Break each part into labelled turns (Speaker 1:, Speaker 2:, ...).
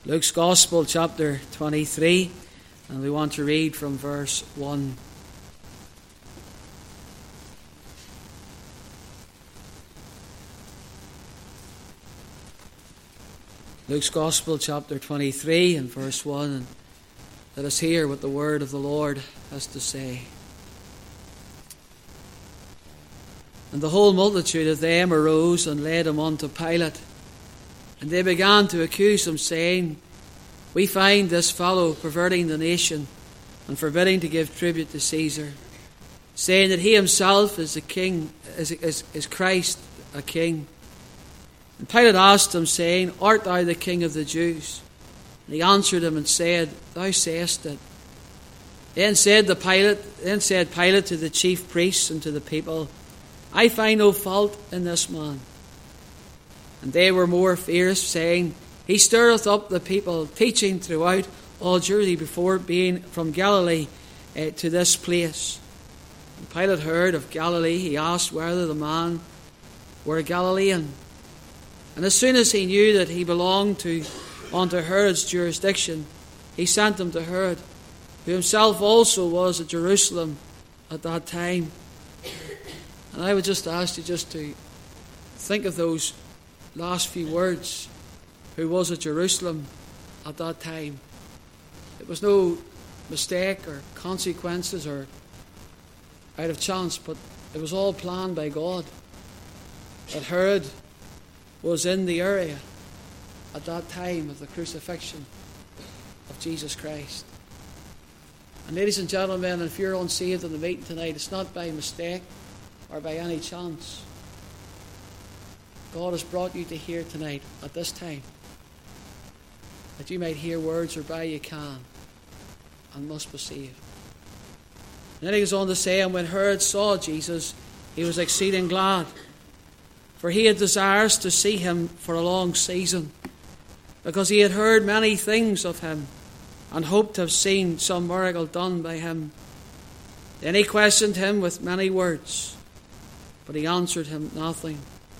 Speaker 1: Luke's Gospel, chapter 23, and we want to read from verse 1. Luke's Gospel, chapter 23, and verse 1, and let us hear what the word of the Lord has to say. And the whole multitude of them arose and led him unto Pilate. And they began to accuse him, saying, We find this fellow perverting the nation and forbidding to give tribute to Caesar, saying that he himself is the king, is Christ a king. And Pilate asked him, saying, Art thou the king of the Jews? And he answered him and said, Thou sayest it. Then said Pilate to the chief priests and to the people, I find no fault in this man. And they were more fierce, saying, He stirreth up the people, teaching throughout all Judea, before being from Galilee to this place. When Pilate heard of Galilee, he asked whether the man were a Galilean. And as soon as he knew that he belonged unto Herod's jurisdiction, he sent him to Herod, who himself also was at Jerusalem at that time. And I would just ask you just to think of those last few words. Who was at Jerusalem at that time. It was no mistake or consequences or out of chance, but it was all planned by God. That Herod was in the area at that time of the crucifixion of Jesus Christ. And ladies and gentlemen, if you're unsaved in the meeting tonight, it's not by mistake or by any chance. God has brought you to here tonight at this time, that you might hear words whereby you can and must be saved. And then he goes on to say, and when Herod saw Jesus, he was exceeding glad, for he had desires to see him for a long season, because he had heard many things of him, and hoped to have seen some miracle done by him. Then he questioned him with many words, but he answered him nothing.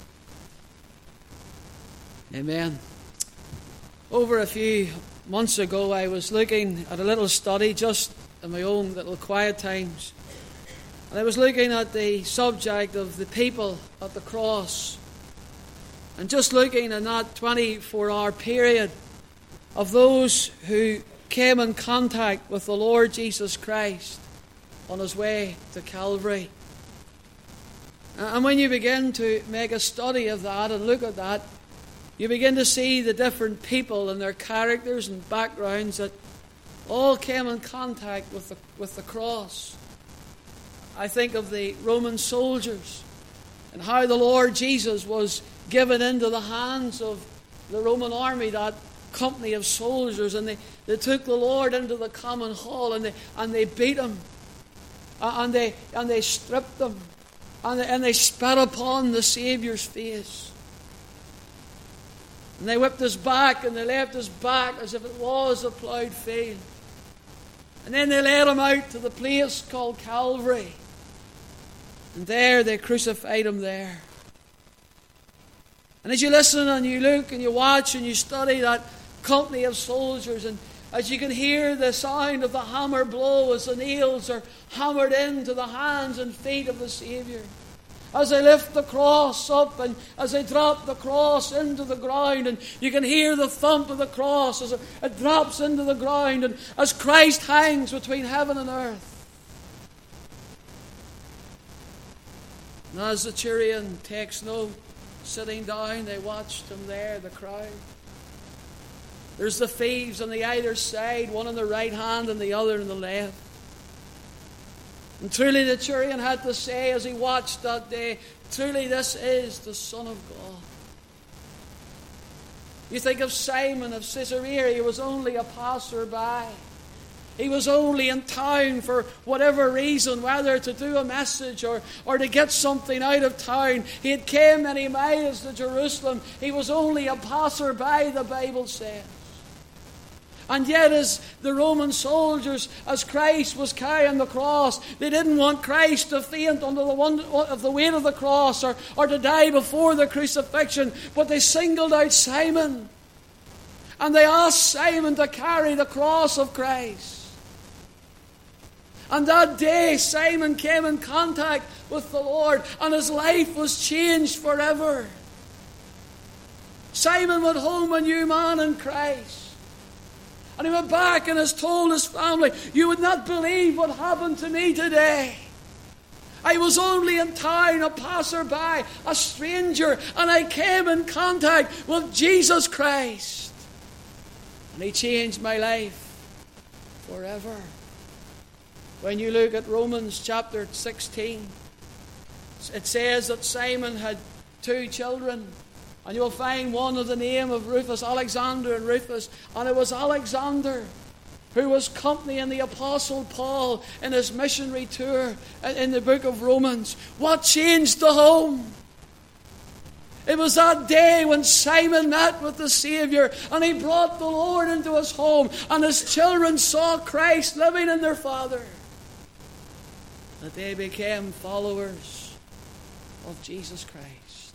Speaker 1: Amen. Over a few months ago, I was looking at a little study just in my own little quiet times. And I was looking at the subject of the people at the cross. And just looking in that 24-hour period of those who came in contact with the Lord Jesus Christ on his way to Calvary. And when you begin to make a study of that and look at that, you begin to see the different people and their characters and backgrounds that all came in contact with the cross. I think of the Roman soldiers and how the Lord Jesus was given into the hands of the Roman army, that company of soldiers, and they took the Lord into the common hall and they beat him and they stripped him and they spat upon the Saviour's face. And they whipped his back and they left his back as if it was a ploughed field. And then they led him out to the place called Calvary. And there they crucified him there. And as you listen and you look and you watch and you study that company of soldiers, and as you can hear the sound of the hammer blow as the nails are hammered into the hands and feet of the Saviour, as they lift the cross up and as they drop the cross into the ground, and you can hear the thump of the cross as it drops into the ground, and as Christ hangs between heaven and earth. And as the centurion takes note, sitting down, they watched him there, the crowd. There's the thieves on the either side, one on the right hand and the other on the left. And truly the centurion had to say as he watched that day, truly this is the Son of God. You think of Simon of Caesarea, he was only a passerby. He was only in town for whatever reason, whether to do a message or to get something out of town. He had came many miles to Jerusalem. He was only a passerby, the Bible says. And yet as the Roman soldiers, as Christ was carrying the cross, they didn't want Christ to faint under the weight of the cross or to die before the crucifixion, but they singled out Simon. And they asked Simon to carry the cross of Christ. And that day Simon came in contact with the Lord, and his life was changed forever. Simon went home a new man in Christ. And he went back and has told his family, "You would not believe what happened to me today. I was only in town, a passerby, a stranger, and I came in contact with Jesus Christ. And He changed my life forever." When you look at Romans chapter 16, it says that Simon had 2 children. And you'll find one of the name of Rufus, Alexander and Rufus. And it was Alexander who was accompanying the Apostle Paul in his missionary tour in the book of Romans. What changed the home? It was that day when Simon met with the Savior, and he brought the Lord into his home, and his children saw Christ living in their Father, that they became followers of Jesus Christ.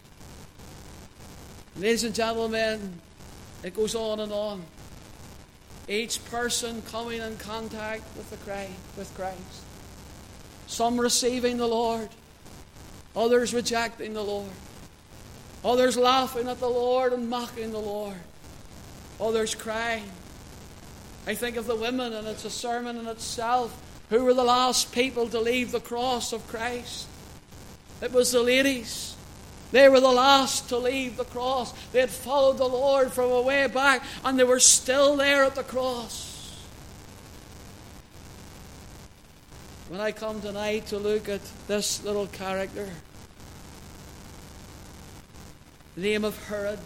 Speaker 1: Ladies and gentlemen, it goes on and on. Each person coming in contact with Christ. Some receiving the Lord, others rejecting the Lord, others laughing at the Lord and mocking the Lord, others crying. I think of the women, and it's a sermon in itself, who were the last people to leave the cross of Christ. It was the ladies. They were the last to leave the cross. They had followed the Lord from a way back, and they were still there at the cross. When I come tonight to look at this little character, the name of Herod.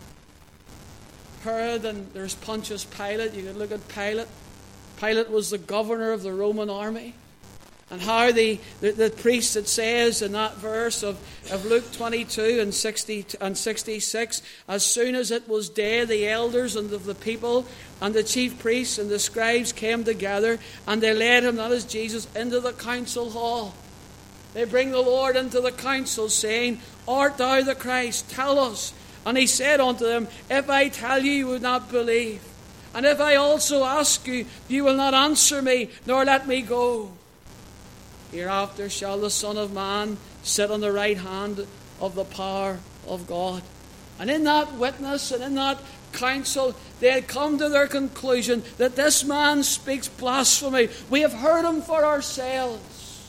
Speaker 1: Herod, and there's Pontius Pilate. You can look at Pilate. Pilate was the governor of the Roman army. And how the priest, it says in that verse of Luke 22 and 66, as soon as it was day, the elders and of the people and the chief priests and the scribes came together, and they led him, that is Jesus, into the council hall. They bring the Lord into the council, saying, "Art thou the Christ? Tell us." And he said unto them, "If I tell you, you would not believe. And if I also ask you, you will not answer me, nor let me go. Hereafter shall the Son of Man sit on the right hand of the power of God." And in that witness and in that council, they had come to their conclusion that this man speaks blasphemy. We have heard him for ourselves.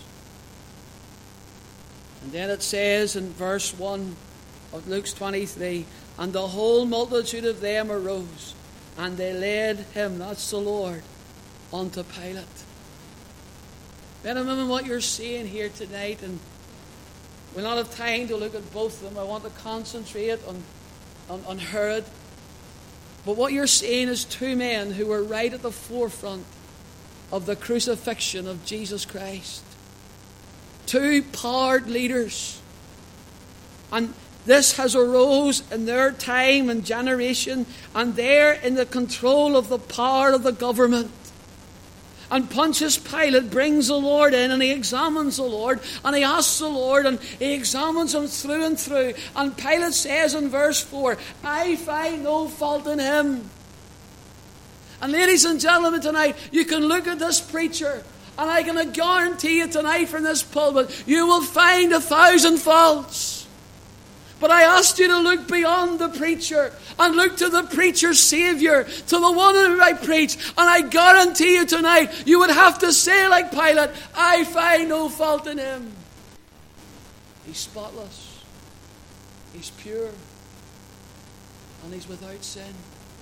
Speaker 1: And then it says in verse 1 of Luke 23, "And the whole multitude of them arose, and they led him," that's the Lord, "unto Pilate." Men and women, what you're seeing here tonight, and we'll not have time to look at both of them. I want to concentrate on Herod. But what you're seeing is 2 men who were right at the forefront of the crucifixion of Jesus Christ. 2 powered leaders. And this has arose in their time and generation, and they're in the control of the power of the government. And Pontius Pilate brings the Lord in, and he examines the Lord, and he asks the Lord, and he examines him through and through. And Pilate says in verse 4, "I find no fault in him." And ladies and gentlemen, tonight, you can look at this preacher, and I can guarantee you tonight from this pulpit, you will find 1,000 faults. But I asked you to look beyond the preacher and look to the preacher's Savior, to the one who I preach. And I guarantee you tonight, you would have to say like Pilate, "I find no fault in him." He's spotless. He's pure. And he's without sin.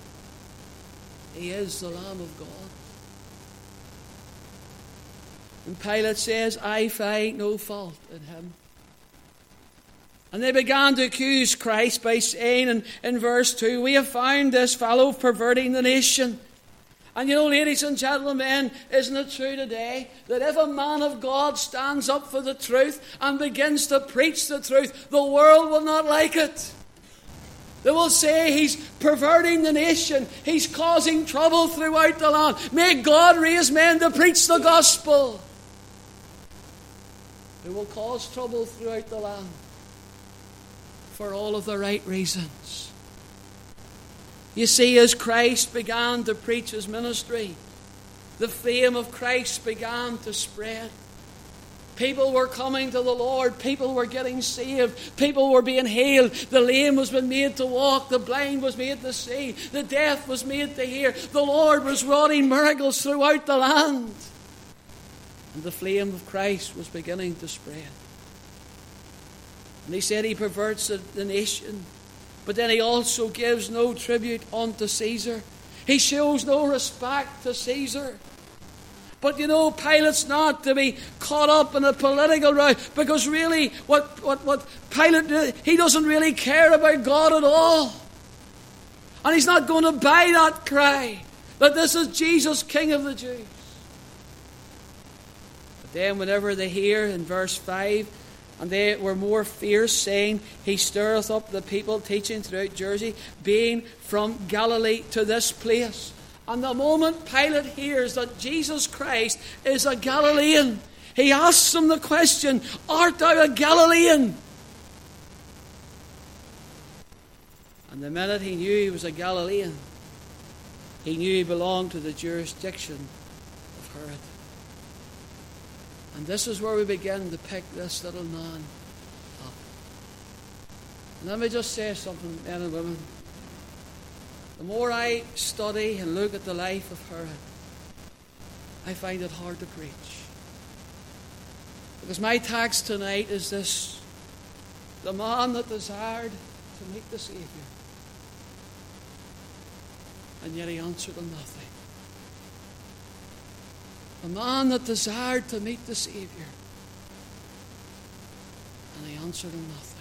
Speaker 1: He is the Lamb of God. And Pilate says, "I find no fault in him." And they began to accuse Christ by saying in verse 2, "We have found this fellow perverting the nation." And you know, ladies and gentlemen, isn't it true today that if a man of God stands up for the truth and begins to preach the truth, the world will not like it? They will say he's perverting the nation. He's causing trouble throughout the land. May God raise men to preach the gospel who will cause trouble throughout the land for all of the right reasons. You see, as Christ began to preach his ministry, the fame of Christ began to spread. People were coming to the Lord. People were getting saved. People were being healed. The lame was being made to walk. The blind was made to see. The deaf was made to hear. The Lord was wrought miracles throughout the land. And the flame of Christ was beginning to spread. And he said he perverts the nation. But then he also gives no tribute unto Caesar. He shows no respect to Caesar. But you know, Pilate's not to be caught up in a political row, because really what Pilate did, he doesn't really care about God at all. And he's not going to buy that cry that this is Jesus, King of the Jews. But then whenever they hear in verse 5, and they were more fierce, saying, he stirreth up the people, teaching throughout Jersey, being from Galilee to this place. And the moment Pilate hears that Jesus Christ is a Galilean, he asks him the question, art thou a Galilean? And the minute he knew he was a Galilean, he knew he belonged to the jurisdiction of Herod. And this is where we begin to pick this little man up. And let me just say something, men and women. The more I study and look at the life of Herod, I find it hard to preach. Because my text tonight is this: the man that desired to meet the Saviour, and yet he answered him nothing. A man that desired to meet the Saviour, and he answered him nothing.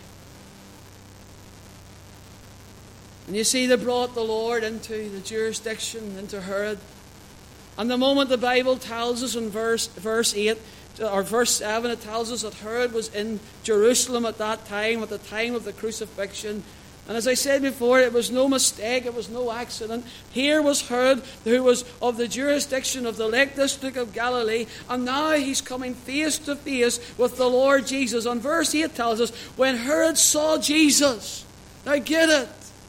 Speaker 1: And you see, they brought the Lord into the jurisdiction, into Herod. And the moment the Bible tells us in verse 8, or verse 7, it tells us that Herod was in Jerusalem at that time, at the time of the crucifixion. And as I said before, it was no mistake, it was no accident. Here was Herod, who was of the jurisdiction of the Lake District of Galilee, and now he's coming face to face with the Lord Jesus. And verse 8 tells us, when Herod saw Jesus, now get it,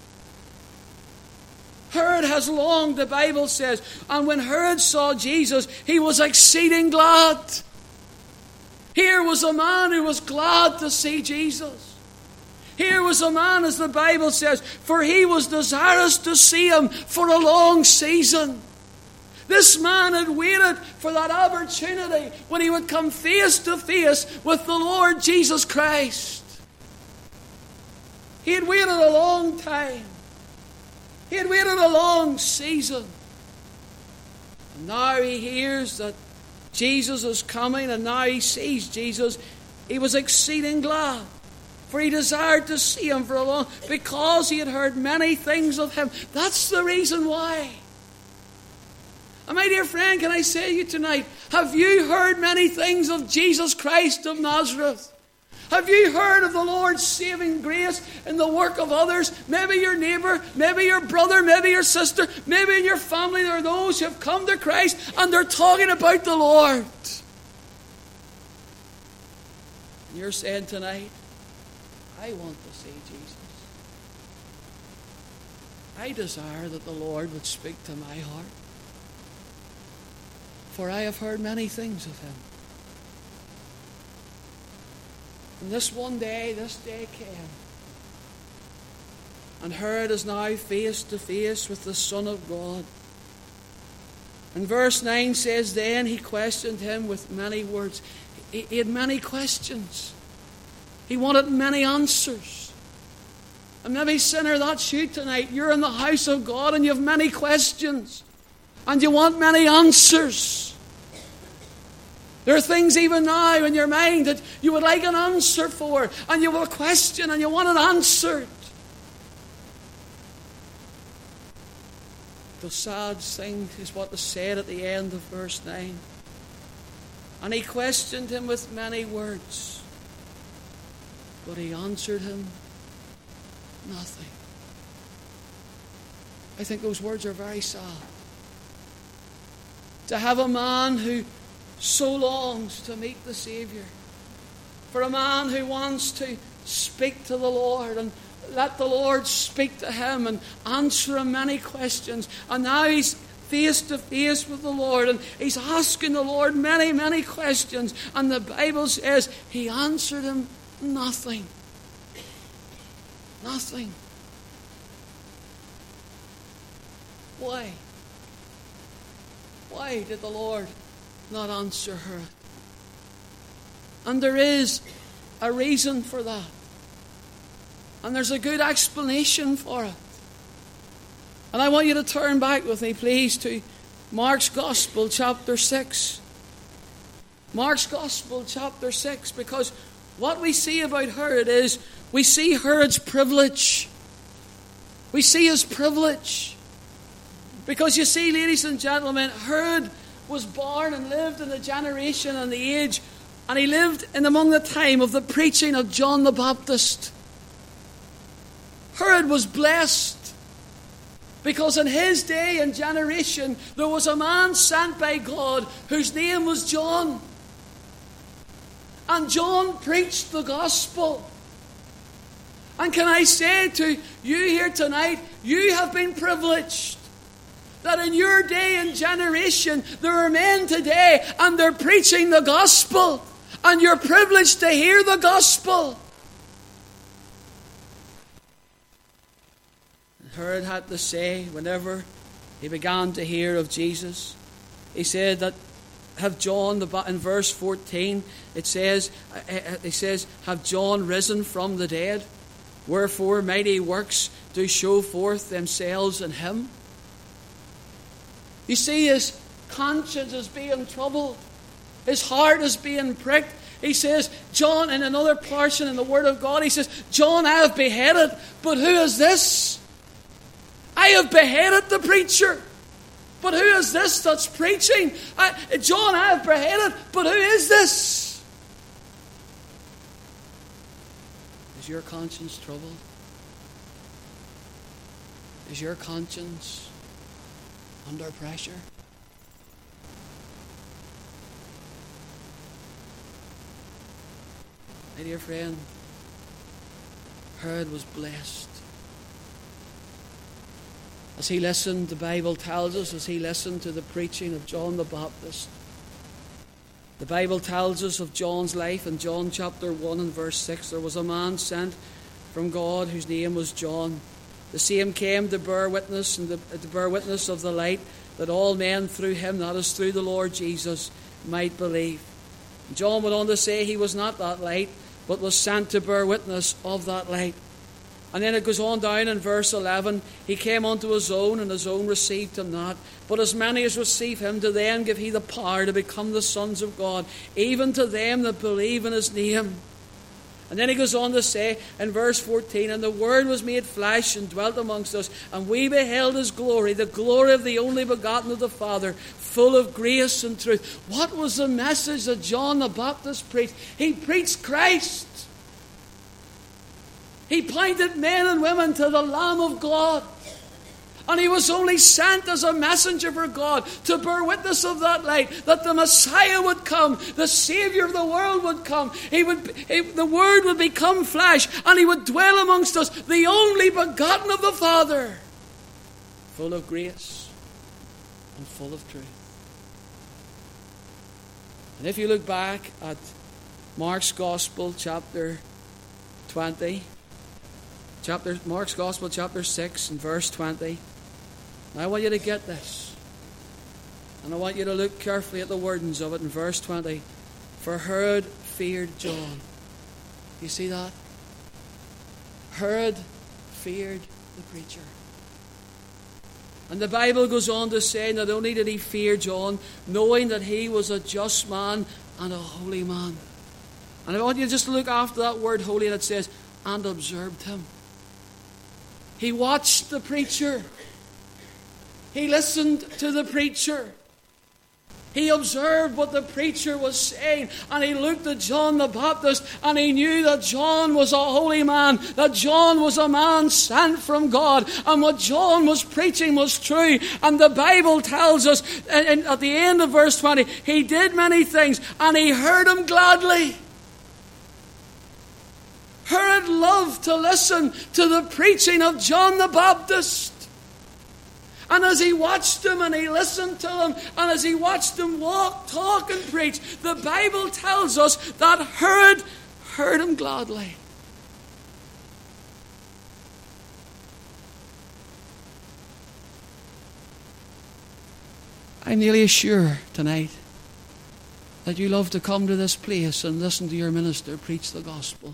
Speaker 1: Herod has longed, the Bible says, and when Herod saw Jesus, he was exceeding glad. Here was a man who was glad to see Jesus. Here was a man, as the Bible says, for he was desirous to see him for a long season. This man had waited for that opportunity when he would come face to face with the Lord Jesus Christ. He had waited a long time. He had waited a long season. And now he hears that Jesus is coming, and now he sees Jesus. He was exceeding glad, for he desired to see him for a long, because he had heard many things of him. That's the reason why. And my dear friend, can I say to you tonight, have you heard many things of Jesus Christ of Nazareth? Have you heard of the Lord's saving grace in the work of others? Maybe your neighbor, maybe your brother, maybe your sister, maybe in your family there are those who have come to Christ and they're talking about the Lord. And you're saying tonight, I want to see Jesus. I desire that the Lord would speak to my heart. For I have heard many things of him. And this day came. And Herod is now face to face with the Son of God. And verse 9 says, then he questioned him with many words. He had many questions. He wanted many answers. And maybe, sinner, that's you tonight. You're in the house of God and you have many questions. And you want many answers. There are things even now in your mind that you would like an answer for, and you have a question and you want it answered. The sad thing is what is said at the end of verse 9. And he questioned him with many words, but he answered him nothing. I think those words are very sad. To have a man who so longs to meet the Saviour, for a man who wants to speak to the Lord, and let the Lord speak to him and answer him many questions. And now he's face to face with the Lord, and he's asking the Lord many, many questions. And the Bible says he answered him nothing. Nothing. Why? Why did the Lord not answer her? And there is a reason for that. And there's a good explanation for it. And I want you to turn back with me, please, to Mark's Gospel, chapter 6. Mark's Gospel, chapter 6, because what we see about Herod is we see Herod's privilege. We see his privilege. Because you see, ladies and gentlemen, Herod was born and lived in the generation and the age, and he lived in among the time of the preaching of John the Baptist. Herod was blessed because in his day and generation there was a man sent by God whose name was John. And John preached the gospel. And can I say to you here tonight, you have been privileged that in your day and generation there are men today and they're preaching the gospel, and you're privileged to hear the gospel. Herod had to say, whenever he began to hear of Jesus, he said that have John, in verse 14, it says, have John risen from the dead? Wherefore mighty works do show forth themselves in him. You see, his conscience is being troubled. His heart is being pricked. He says, John, in another portion in the Word of God, he says, John I have beheaded, but who is this? I have beheaded the preacher, but who is this that's preaching? John I have beheaded, but who is this? Is your conscience troubled? Is your conscience under pressure? My dear friend, Herod was blessed. As he listened, the Bible tells us, as he listened to the preaching of John the Baptist. The Bible tells us of John's life in John chapter 1 and verse 6. There was a man sent from God whose name was John. The same came to bear witness and to bear witness of the light, that all men through him, that is through the Lord Jesus, might believe. And John went on to say he was not that light, but was sent to bear witness of that light. And then it goes on down in verse 11. He came unto his own, and his own received him not. But as many as receive him, to them give he the power to become the sons of God, even to them that believe in his name. And then he goes on to say in verse 14, and the Word was made flesh and dwelt amongst us, and we beheld his glory, the glory of the only begotten of the Father, full of grace and truth. What was the message that John the Baptist preached? He preached Christ. He pointed men and women to the Lamb of God. And he was only sent as a messenger for God to bear witness of that light, that the Messiah would come, the Savior of the world would come. The Word would become flesh, and he would dwell amongst us, the only begotten of the Father, full of grace and full of truth. And if you look back at Mark's Gospel, chapter 20, Mark's Gospel, chapter 6 and verse 20. Now I want you to get this. And I want you to look carefully at the wordings of it in verse 20. For Herod feared John. You see that? Herod feared the preacher. And the Bible goes on to say, not only did he fear John, knowing that he was a just man and a holy man. And I want you just to look after that word holy, and it says, and observed him. He watched the preacher. He listened to the preacher. He observed what the preacher was saying, and he looked at John the Baptist, and he knew that John was a holy man, that John was a man sent from God, and what John was preaching was true. And the Bible tells us at the end of verse 20, he did many things, and he heard him gladly. Herod loved to listen to the preaching of John the Baptist. And as he watched him and he listened to him, and as he watched him walk, talk and preach, the Bible tells us that Herod heard him gladly. I'm nearly sure tonight that you love to come to this place and listen to your minister preach the gospel.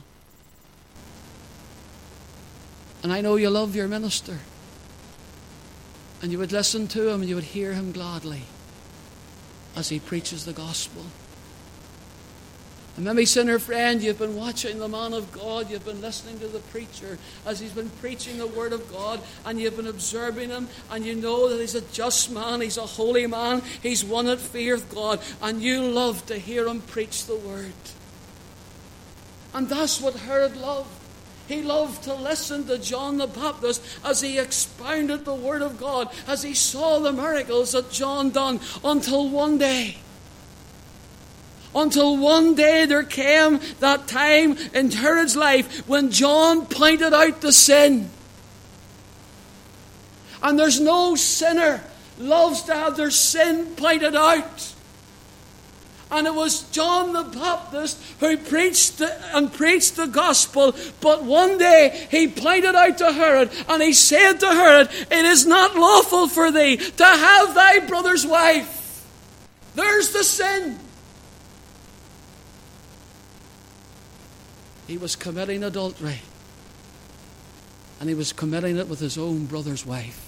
Speaker 1: And I know you love your minister. And you would listen to him and you would hear him gladly as he preaches the gospel. And maybe, sinner friend, you've been watching the man of God, you've been listening to the preacher as he's been preaching the word of God, and you've been observing him, and you know that he's a just man, he's a holy man, he's one that feareth God, and you love to hear him preach the word. And that's what Herod loved. He loved to listen to John the Baptist as he expounded the word of God, as he saw the miracles that John done, until one day there came that time in Herod's life when John pointed out the sin. And there's no sinner loves to have their sin pointed out. And it was John the Baptist who preached the gospel. But one day he pointed out to Herod, and he said to Herod, "It is not lawful for thee to have thy brother's wife." There's the sin. He was committing adultery. And he was committing it with his own brother's wife.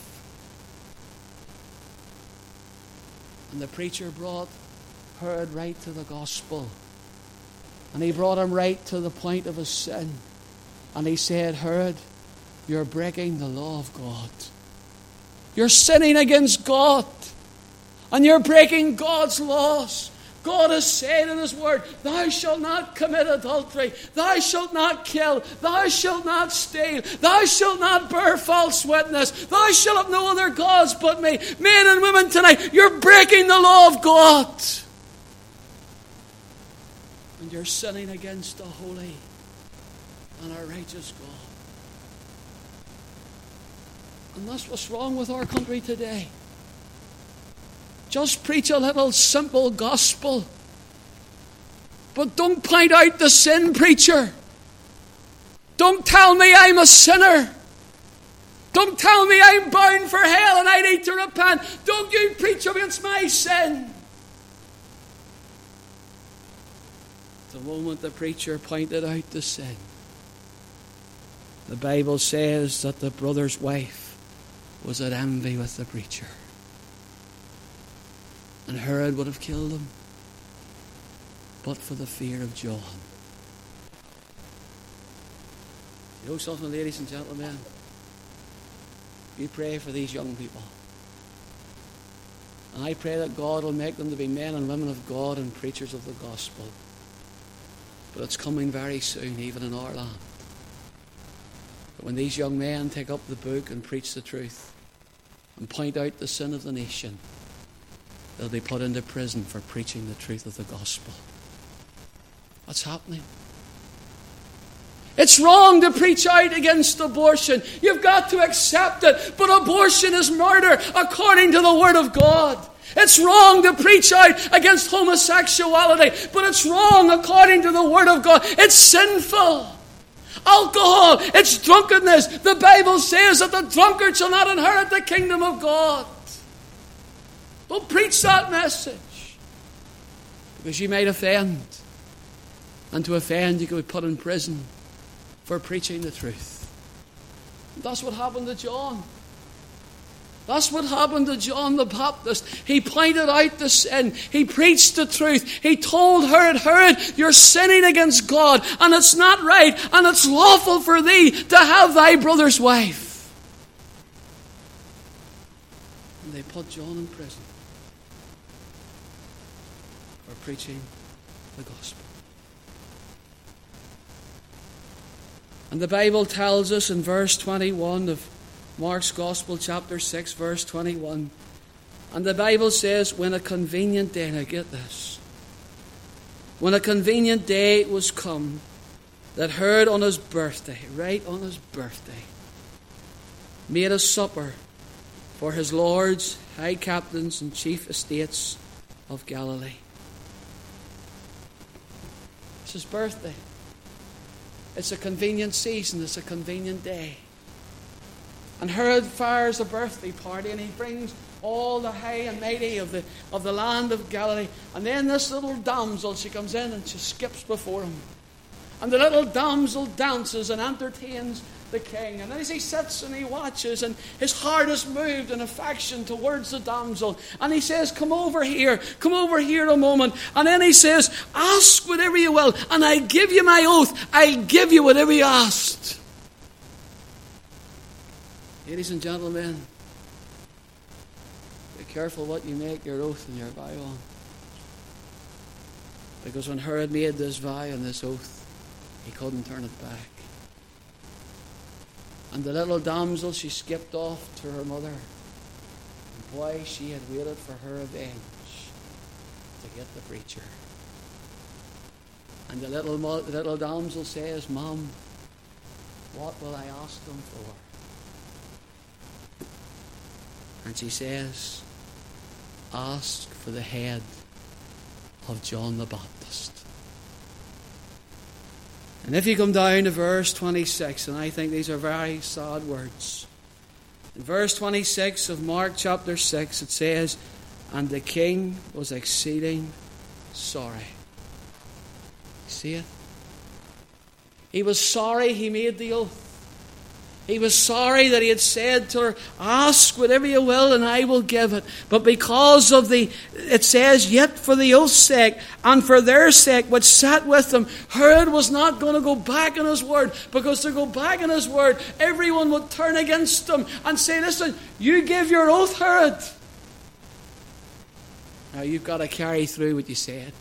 Speaker 1: And the preacher brought Herod right to the gospel. And he brought him right to the point of his sin. And he said, "Herod, you're breaking the law of God. You're sinning against God. And you're breaking God's laws. God has said in his word, thou shalt not commit adultery, thou shalt not kill, thou shalt not steal, thou shalt not bear false witness, thou shalt have no other gods but me." Men and women tonight, you're breaking the law of God. And you're sinning against a holy and a righteous God. And that's what's wrong with our country today. Just preach a little simple gospel. But don't point out the sin, preacher. Don't tell me I'm a sinner. Don't tell me I'm bound for hell and I need to repent. Don't you preach against my sin. The moment the preacher pointed out the sin, the Bible says that the brother's wife was at envy with the preacher. And Herod would have killed him, but for the fear of John. You know something, ladies and gentlemen? You pray for these young people. And I pray that God will make them to be men and women of God and preachers of the gospel. But it's coming very soon, even in our land. But when these young men take up the book and preach the truth and point out the sin of the nation, they'll be put into prison for preaching the truth of the gospel. What's happening? It's wrong to preach out against abortion. You've got to accept it. But abortion is murder according to the Word of God. It's wrong to preach out against homosexuality. But it's wrong according to the Word of God. It's sinful. Alcohol, it's drunkenness. The Bible says that the drunkard shall not inherit the kingdom of God. Don't preach that message, because you might offend. And to offend, you could be put in prison for preaching the truth. That's what happened to John. That's what happened to John the Baptist. He pointed out the sin. He preached the truth. He told Herod, "Herod, you're sinning against God, and it's not right, and it's lawful for thee to have thy brother's wife." And they put John in prison for preaching the gospel. And the Bible tells us in verse 21 of Mark's Gospel, chapter 6, verse 21. And the Bible says, when a convenient day, now get this, when a convenient day was come, that Herod on his birthday, right on his birthday, made a supper for his lords, high captains, and chief estates of Galilee. It's his birthday. It's a convenient season. It's a convenient day. And Herod fires a birthday party, and he brings all the high and mighty of the land of Galilee. And then this little damsel, she comes in and she skips before him. And the little damsel dances and entertains the king. And as he sits and he watches, and his heart is moved in affection towards the damsel, and he says, come over here a moment. And then he says, ask whatever you will, and I give you my oath, I'll give you whatever you asked. Ladies and gentlemen, be careful what you make your oath and your vow on. Because when Herod made this vow and this oath, he couldn't turn it back. And the little damsel, she skipped off to her mother. And boy, she had waited for her revenge to get the preacher. And the little damsel says, Mom, what will I ask them for? And she says, ask for the head of John the Baptist. And if you come down to verse 26, and I think these are very sad words. In verse 26 of Mark chapter 6, it says, and the king was exceeding sorry. See it? He was sorry he made the oath. He was sorry that he had said to her, ask whatever you will and I will give it. But because of it says, yet for the oath's sake and for their sake which sat with them, Herod was not going to go back on his word. Because to go back on his word, everyone would turn against him and say, listen, you give your oath, Herod. Now you've got to carry through what you said.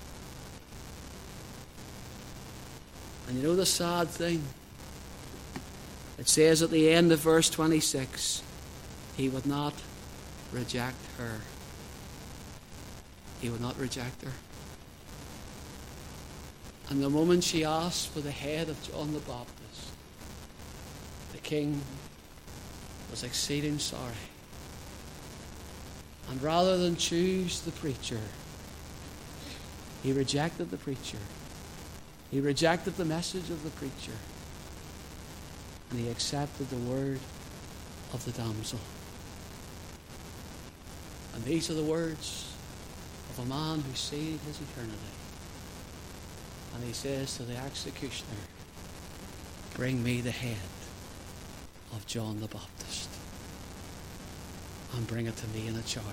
Speaker 1: And you know the sad thing? It says at the end of verse 26, he would not reject her. He would not reject her. And the moment she asked for the head of John the Baptist, the king was exceeding sorry. And rather than choose the preacher, he rejected the preacher. He rejected the message of the preacher. And he accepted the word of the damsel. And these are the words of a man who sees his eternity. And he says to the executioner, bring me the head of John the Baptist and bring it to me in a jar.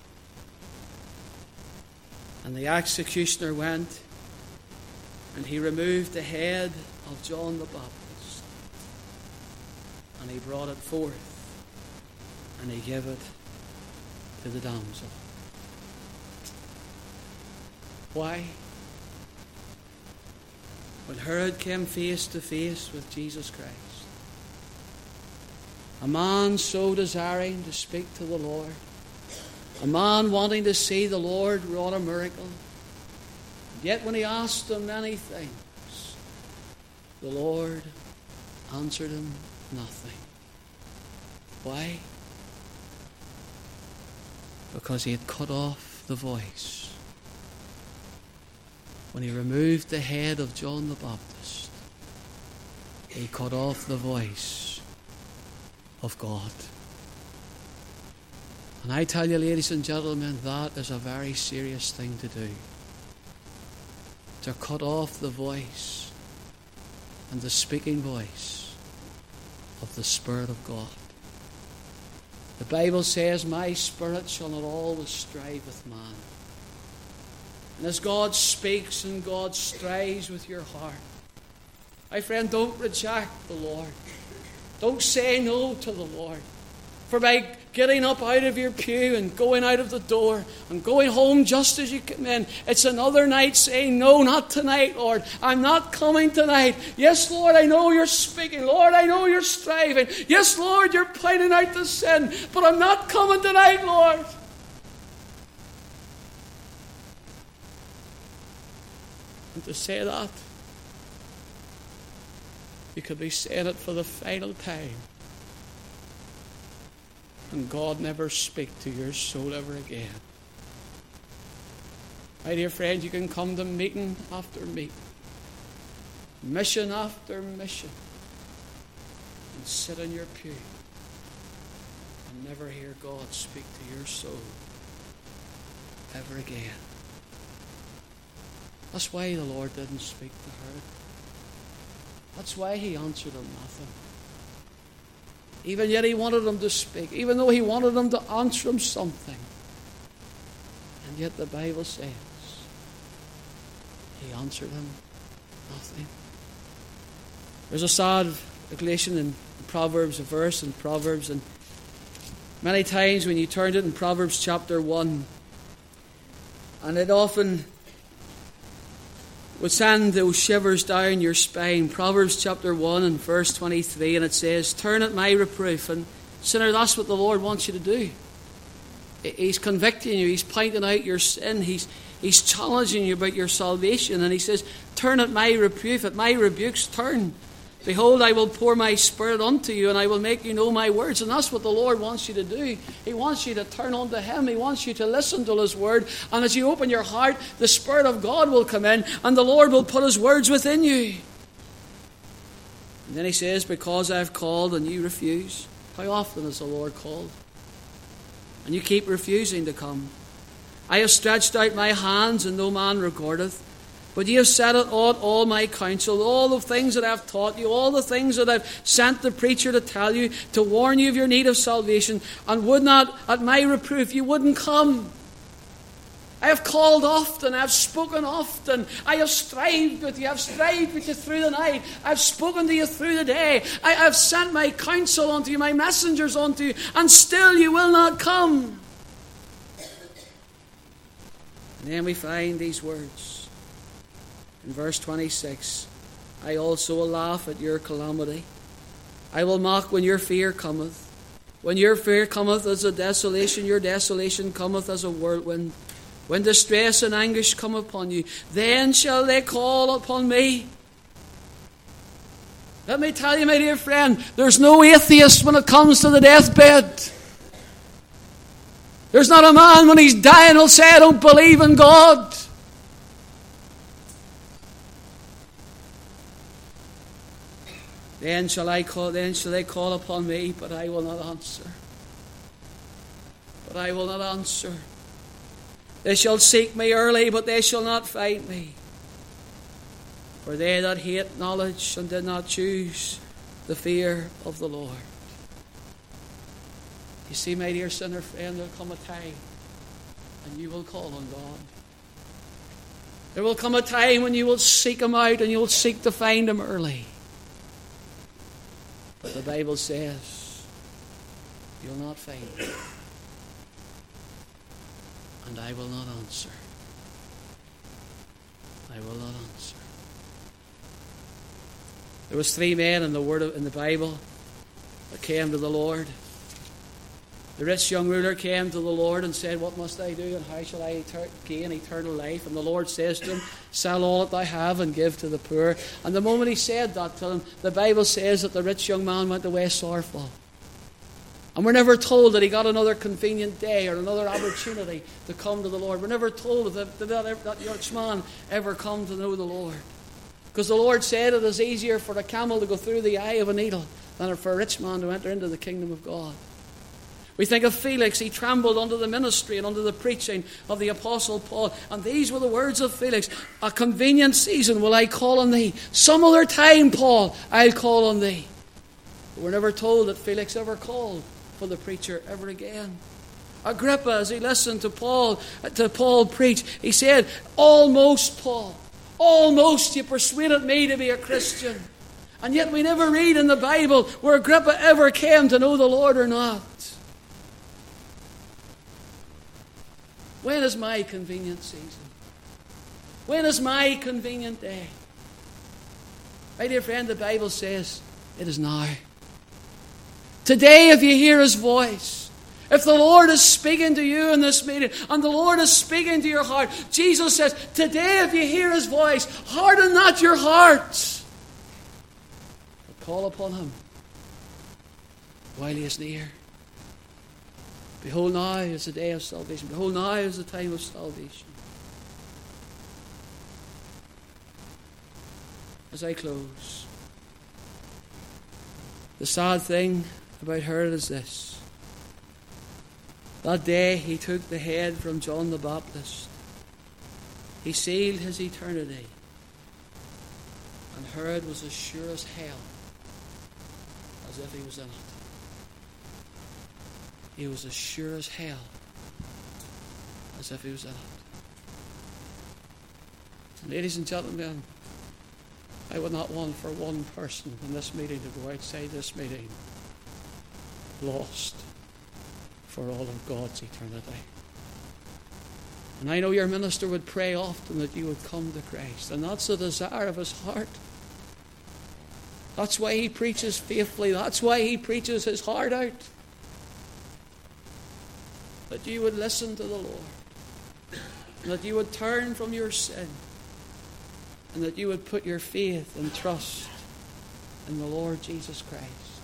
Speaker 1: And the executioner went and he removed the head of John the Baptist. And he brought it forth, and he gave it to the damsel. Why? When Herod came face to face with Jesus Christ, a man so desiring to speak to the Lord, a man wanting to see the Lord wrought a miracle, yet when he asked him many things, the Lord answered him nothing. Why? Because he had cut off the voice. When he removed the head of John the Baptist, he cut off the voice of God. And I tell you, ladies and gentlemen, that is a very serious thing to do. To cut off the voice and the speaking voice of the Spirit of God. The Bible says, my spirit shall not always strive with man. And as God speaks and God strives with your heart, my friend, don't reject the Lord. Don't say no to the Lord. For by getting up out of your pew and going out of the door and going home just as you come in, it's another night saying, no, not tonight, Lord. I'm not coming tonight. Yes, Lord, I know you're speaking. Lord, I know you're striving. Yes, Lord, you're pointing out the sin. But I'm not coming tonight, Lord. And to say that You could be saying it for the final time. And God never speak to your soul ever again. My dear friend, you can come to meeting after meeting, mission after mission, and sit in your pew and never hear God speak to your soul ever again. That's why the Lord didn't speak to her. That's why he answered him nothing. Even yet he wanted him to speak, even though he wanted him to answer him something. And yet the Bible says he answered him nothing. There's a sad occasion in Proverbs, a verse in Proverbs, and many times when you turned it in Proverbs chapter 1, and it often would send those shivers down your spine. Proverbs chapter 1 and verse 23, and it says, "Turn at my reproof." And sinner, that's what the Lord wants you to do. He's convicting you. He's pointing out your sin. He's challenging you about your salvation. And he says, turn at my reproof, at my rebukes, turn. Behold, I will pour my Spirit unto you, and I will make you know my words. And that's what the Lord wants you to do. He wants you to turn unto him. He wants you to listen to his word. And as you open your heart, the Spirit of God will come in, and the Lord will put his words within you. And then he says, because I have called and you refuse. How often has the Lord called? And you keep refusing to come. I have stretched out my hands, and no man regardeth. But ye have set at aught all my counsel, all the things that I have taught you, all the things that I have sent the preacher to tell you, to warn you of your need of salvation, and would not, at my reproof, you wouldn't come. I have called often, I have spoken often, I have strived with you, I have strived with you through the night, I have spoken to you through the day, I have sent my counsel unto you, my messengers unto you, and still you will not come. And then we find these words. In verse 26, I also will laugh at your calamity. I will mock when your fear cometh. When your fear cometh as a desolation, your desolation cometh as a whirlwind. When distress and anguish come upon you, then shall they call upon me. Let me tell you, my dear friend, there's no atheist when it comes to the deathbed. There's not a man when he's dying who'll say, I don't believe in God. Then shall they call upon me, but I will not answer. But I will not answer. They shall seek me early, but they shall not find me. For they that hate knowledge and did not choose the fear of the Lord. You see, my dear sinner friend, there will come a time and you will call on God. There will come a time when you will seek him out and you will seek to find him early. But the Bible says, you'll not find me. And I will not answer. I will not answer. There was 3 men in the Bible that came to the Lord. The rich young ruler came to the Lord and said, what must I do and how shall I gain eternal life? And the Lord says to him, sell all that thou have and give to the poor. And the moment he said that to him, the Bible says that the rich young man went away sorrowful. And we're never told that he got another convenient day or another opportunity to come to the Lord. We're never told that rich man ever come to know the Lord. Because the Lord said it is easier for a camel to go through the eye of a needle than for a rich man to enter into the kingdom of God. We think of Felix. He trembled under the ministry and under the preaching of the Apostle Paul. And these were the words of Felix. A convenient season will I call on thee. Some other time, Paul, I'll call on thee. But we're never told that Felix ever called for the preacher ever again. Agrippa, as he listened to Paul preach, he said, almost, Paul, almost you persuaded me to be a Christian. And yet we never read in the Bible where Agrippa ever came to know the Lord or not. When is my convenient season? When is my convenient day? My dear friend, the Bible says it is now. Today, if you hear his voice, if the Lord is speaking to you in this meeting, and the Lord is speaking to your heart, Jesus says, today if you hear his voice, harden not your hearts, but call upon him while he is near. Behold, now is the day of salvation. Behold, now is the time of salvation. As I close, the sad thing about Herod is this. That day he took the head from John the Baptist. He sealed his eternity. And Herod was as sure as hell as if he was in it. He was as sure as hell as if he was in it. Ladies and gentlemen, I would not want for one person in this meeting to go outside this meeting lost for all of God's eternity. And I know your minister would pray often that you would come to Christ. And that's the desire of his heart. That's why he preaches faithfully. That's why he preaches his heart out. That you would listen to the Lord. And that you would turn from your sin. And that you would put your faith and trust in the Lord Jesus Christ.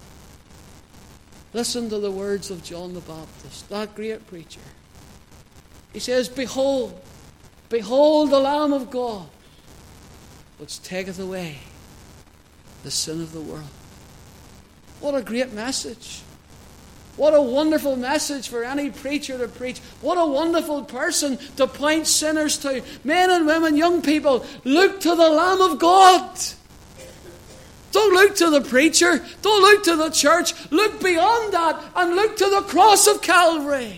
Speaker 1: Listen to the words of John the Baptist, that great preacher. He says, Behold, behold the Lamb of God, which taketh away the sin of the world. What a great message. What a wonderful message for any preacher to preach. What a wonderful person to point sinners to. Men and women, young people, look to the Lamb of God. Don't look to the preacher. Don't look to the church. Look beyond that and look to the cross of Calvary.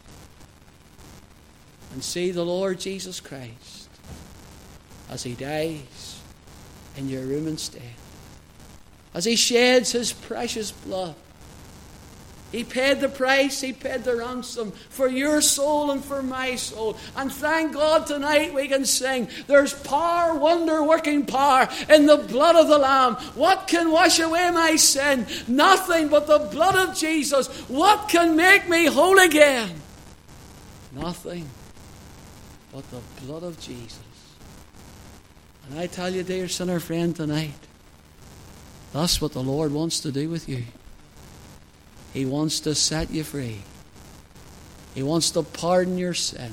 Speaker 1: And see the Lord Jesus Christ as he dies in your room instead. As he sheds his precious blood. He paid the price, he paid the ransom for your soul and for my soul. And thank God tonight we can sing, there's power, wonder-working power in the blood of the Lamb. What can wash away my sin? Nothing but the blood of Jesus. What can make me whole again? Nothing but the blood of Jesus. And I tell you, dear sinner friend, tonight, that's what the Lord wants to do with you. He wants to set you free. He wants to pardon your sin.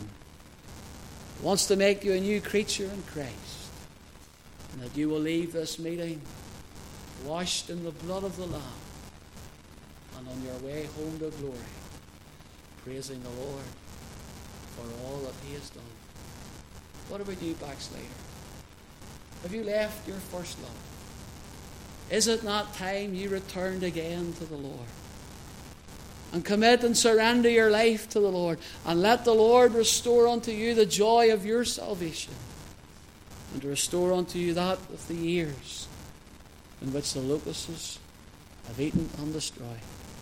Speaker 1: He wants to make you a new creature in Christ. And that you will leave this meeting washed in the blood of the Lamb and on your way home to glory, praising the Lord for all that he has done. What about you, backslider? Have you left your first love? Is it not time you returned again to the Lord? And commit and surrender your life to the Lord. And let the Lord restore unto you the joy of your salvation. And to restore unto you that of the years in which the locusts have eaten and destroyed.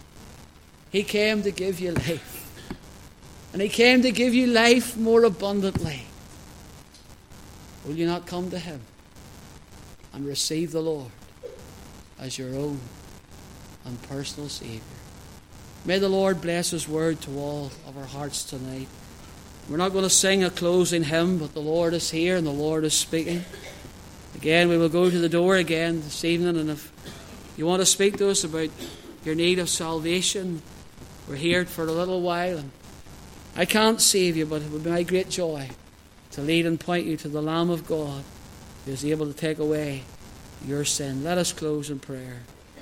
Speaker 1: He came to give you life. And he came to give you life more abundantly. Will you not come to him and receive the Lord as your own and personal Savior? May the Lord bless his word to all of our hearts tonight. We're not going to sing a closing hymn, but the Lord is here and the Lord is speaking. Again, we will go to the door again this evening, and if you want to speak to us about your need of salvation, we're here for a little while. And I can't save you, but it would be my great joy to lead and point you to the Lamb of God who is able to take away your sin. Let us close in prayer.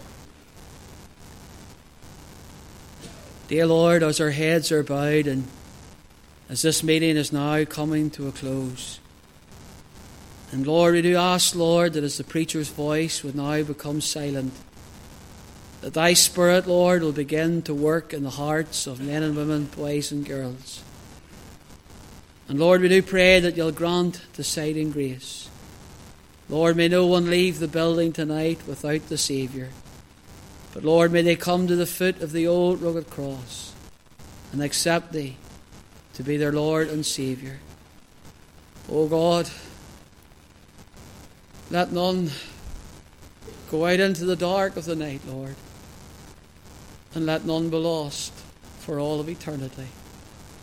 Speaker 1: Dear Lord, as our heads are bowed and as this meeting is now coming to a close, and Lord, we do ask, Lord, that as the preacher's voice would now become silent, that thy Spirit, Lord, will begin to work in the hearts of men and women, boys and girls. And Lord, we do pray that you'll grant deciding grace. Lord, may no one leave the building tonight without the Saviour. But Lord, may they come to the foot of the old rugged cross and accept thee to be their Lord and Saviour. O God, let none go out into the dark of the night, Lord, and let none be lost for all of eternity.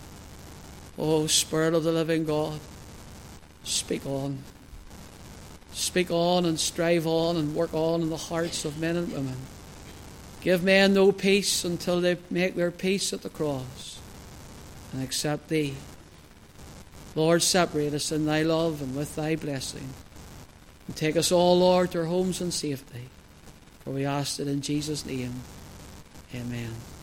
Speaker 1: O Spirit of the living God, speak on. speak on and strive on and work on in the hearts of men and women. Give men no peace until they make their peace at the cross and accept Thee. Lord, separate us in Thy love and with Thy blessing. And take us all, Lord, to our homes in safety. For we ask it in Jesus' name. Amen.